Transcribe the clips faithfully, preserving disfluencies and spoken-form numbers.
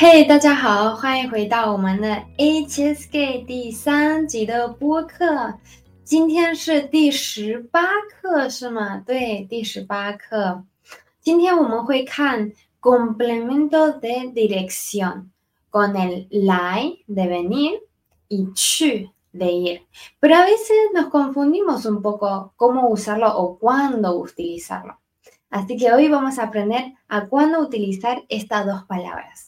嘿，大家好，欢迎回到我们的 H S K 第三集的播客。今天是第十八课是吗？对，第十八课。今天我们会看 complemento de dirección con el lai de venir y去 de ir. Pero a veces nos confundimos un poco cómo usarlo o cuándo utilizarlo. Así que hoy vamos a aprender a cuándo utilizar estas dos palabras.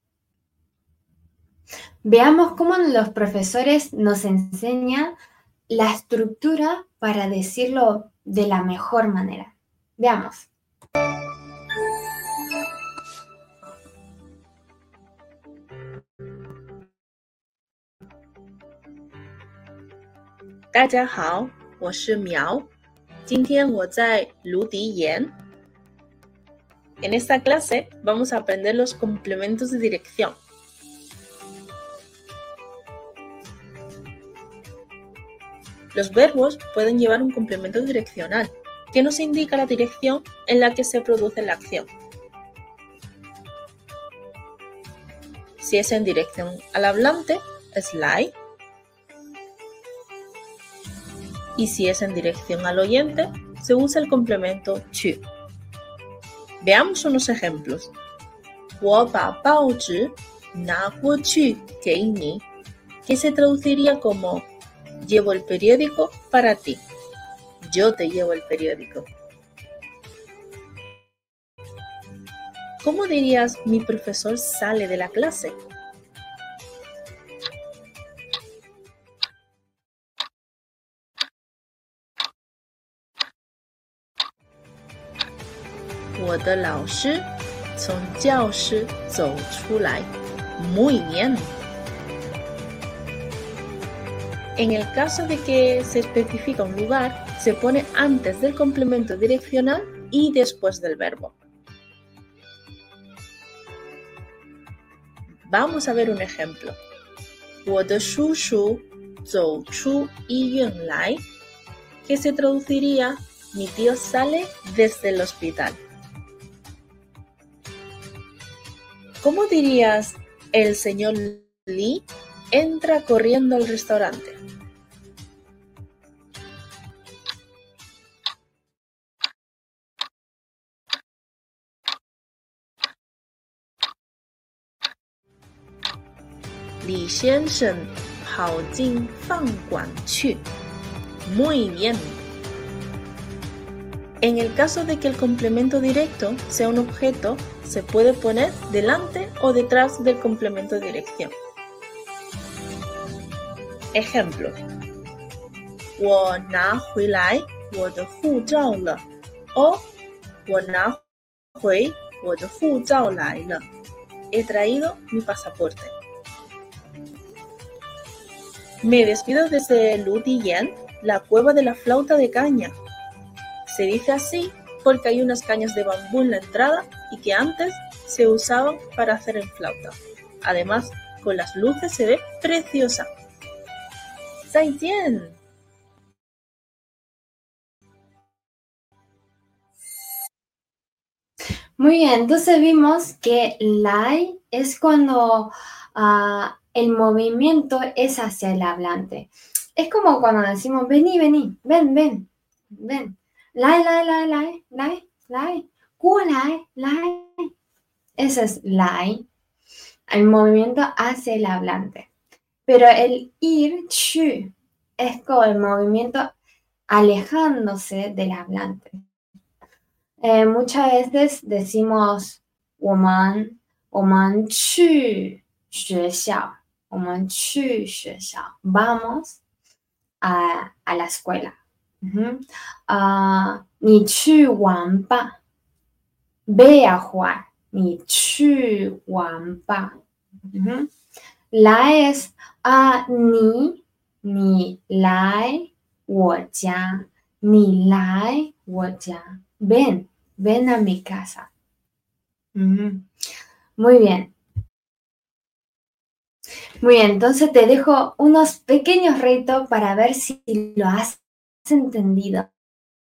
Veamos cómo los profesores nos enseñan la estructura para decirlo de la mejor manera. Veamos. 大家好，我是苗。今天我在卢迪岩。En esta clase vamos a aprender los complementos de dirección. Los verbos pueden llevar un complemento direccional, que nos indica la dirección en la que se produce la acción. Si es en dirección al hablante, es lai. Y si es en dirección al oyente, se usa el complemento 去. Veamos unos ejemplos. 我把报纸拿过去给你, que se traduciría como llevo el periódico para ti. Yo te llevo el periódico. ¿Cómo dirías mi profesor sale de la clase? 我的老师从教室走出来。Muy bien. En el caso de que se especifica un lugar, se pone antes del complemento direccional y después del verbo. Vamos a ver un ejemplo. 我的叔叔走出医院来, que se traduciría mi tío sale desde el hospital. ¿Cómo dirías el señor Lee entra corriendo al restaurante? Li 先生跑进饭馆去。Muy bien. En el caso de que el complemento directo sea un objeto, se puede poner delante o detrás del complemento de dirección. Ejemplo. 我拿回来我的护照了 o 我拿回我的护照来了 He traído mi pasaporte. Me despido desde Ludiyan, la cueva de la flauta de caña. Se dice así porque hay unas cañas de bambú en la entrada y que antes se usaban para hacer en flauta. Además, con las luces se ve preciosa. ¡Zaijian! Muy bien, entonces vimos que lai es cuando uh, el movimiento es hacia el hablante. Es como cuando decimos vení, vení, ven, ven, ven. Lai, lai, lai, lai, lai, lai. Ku lai, lai. Ese es lai, el movimiento hacia el hablante. Pero el ir, chu, es como el movimiento alejándose del hablante. Eh, muchas veces decimos 我们我们去学校我们去学校 vamos a, a la escuela. Uh-huh. uh, 你去玩吧 ve a jugar 你去玩吧 uh-huh.来 es a、uh, 你你来我家你来我家 ven ven a mi casa. Uh-huh. Muy bien. Muy bien, entonces te dejo unos pequeños retos para ver si lo has entendido.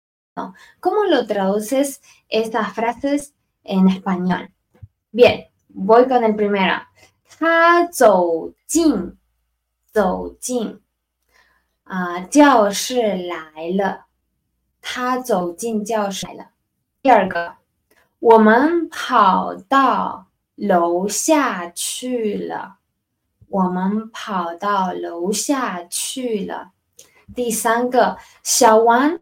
¿Cómo lo traduces estas frases en español? Bien, voy con el primero. 他走进走进啊、呃，教室来了。他走进教室来了。第二个，我们跑到楼下去了。我们跑到楼下去了。第三个，小王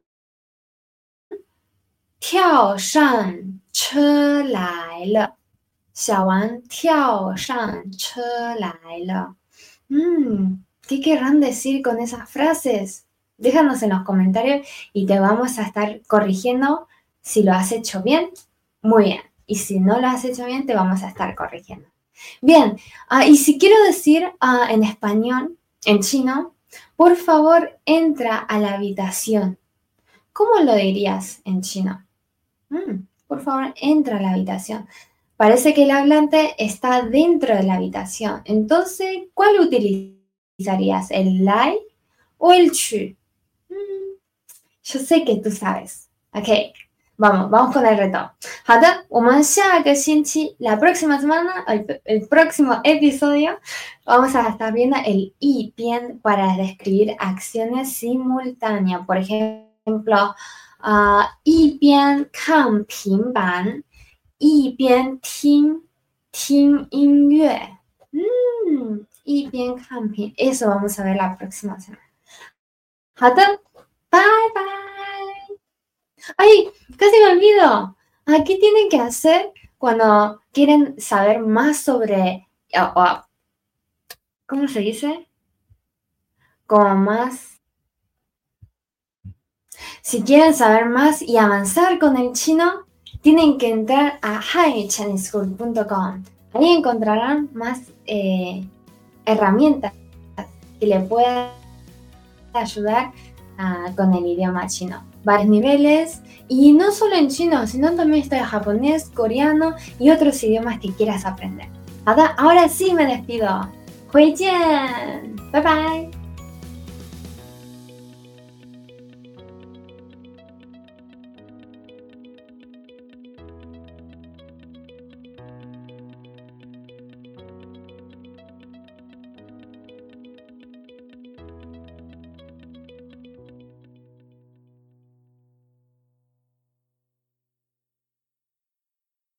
跳上车来了。小王跳上车来了。Mm, ¿qué querrán decir con esas frases? Déjanos en los comentarios y te vamos a estar corrigiendo si lo has hecho bien, muy bien. Y si no lo has hecho bien, te vamos a estar corrigiendo. Bien, uh, y si quiero decir uh, en español, en chino, por favor, entra a la habitación. ¿Cómo lo dirías en chino? Mm, por favor, entra a la habitación. Parece que el hablante está dentro de la habitación. Entonces, ¿cuál utilizarías? ¿El lai o el chu? Mm, yo sé que tú sabes. Ok, vamos, vamos con el reto. 好的，我们下个星期, la próxima semana, el, el próximo episodio, vamos a estar viendo el y bien para describir acciones simultáneas. Por ejemplo, uh, 一边看平板一边听听音乐 mm, 一边看平 eso vamos a ver la próxima semana 好的 bye bye ay casi me olvido ¿qué tienen que hacer cuando quieren saber más sobre oh, oh, ¿cómo se dice? como más si quieren saber más y avanzar con el chino tienen que entrar a hi chinese school punto com. Ahí encontrarán más eh, herramientas que les puedan ayudar uh, con el idioma chino. Varios niveles, y no solo en chino, sino también está en japonés, coreano y otros idiomas que quieras aprender. Ahora sí me despido. 回见，拜拜。